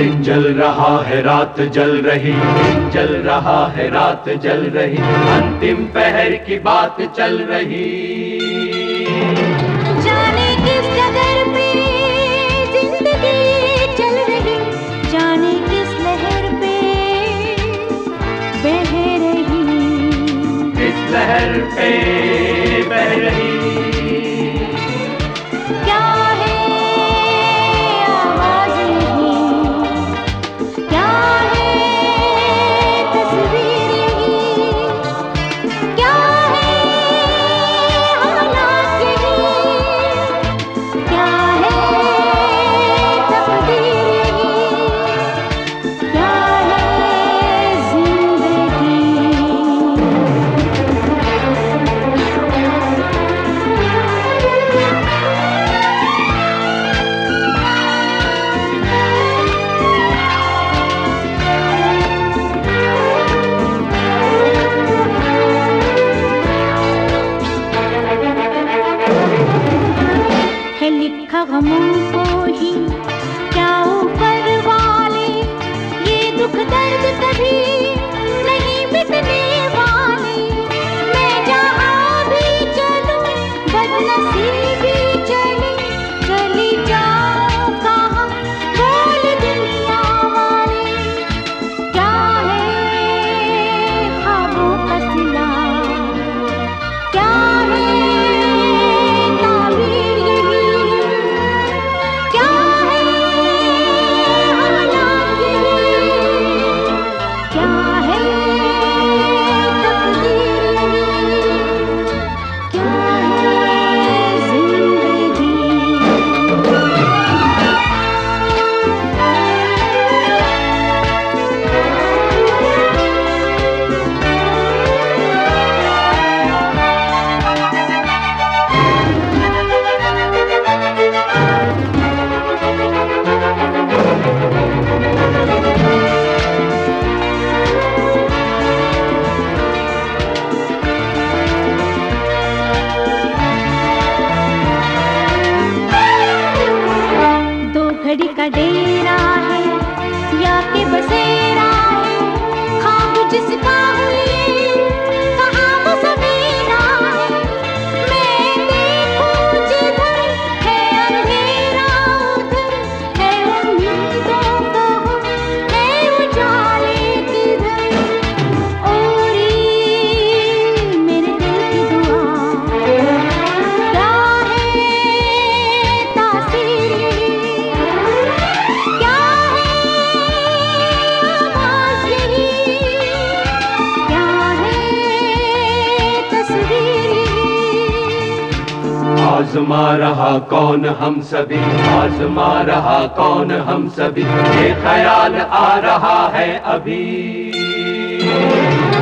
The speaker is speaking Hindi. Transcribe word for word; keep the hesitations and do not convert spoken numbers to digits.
दिन जल रहा है रात जल रही, दिन जल रहा है रात जल रही, अंतिम पहर की बात चल रही। जाने किस डगर पे जिंदगी चल रही, जाने किस लहर पे बह रही, किस लहर पे बह रही। क्या है आवाज यही, क्या है तस्वीर यही, क्या है हालात यही, क्या है तकदीर यही, क्या है जिंदगी। है लिखा गमों को ही क्या ऊपर वाले, ये दुख दर्द कभी नहीं मिटने वाले। मैं जहाँ भी चलूं बदनसीबी चले, चली जाऊं कहाँ बोल दुनिया वाले। क्या है ख्वाबों का सिला, क्या है ताबीर यही, क्या है हालात यही, क्या है तकदीर यही, क्या है जिंदगी। दो घड़ी का डेरा है या के बसेरा है, ख्वाब जिसका हुए कहाँ वो सवेरा है। मैं देखूं जिधर है अंधेरा उधर है उम्मीदों का हो, है उजाले किधर। और ये मेरे दिल की दुआ, क्या है तासीर यही, क्या है आवाज यही, क्या है तस्वीर यही। आजमा रहा कौन हम सभी, आजमा रहा कौन हम सभी, ये ख्याल आ रहा है अभी।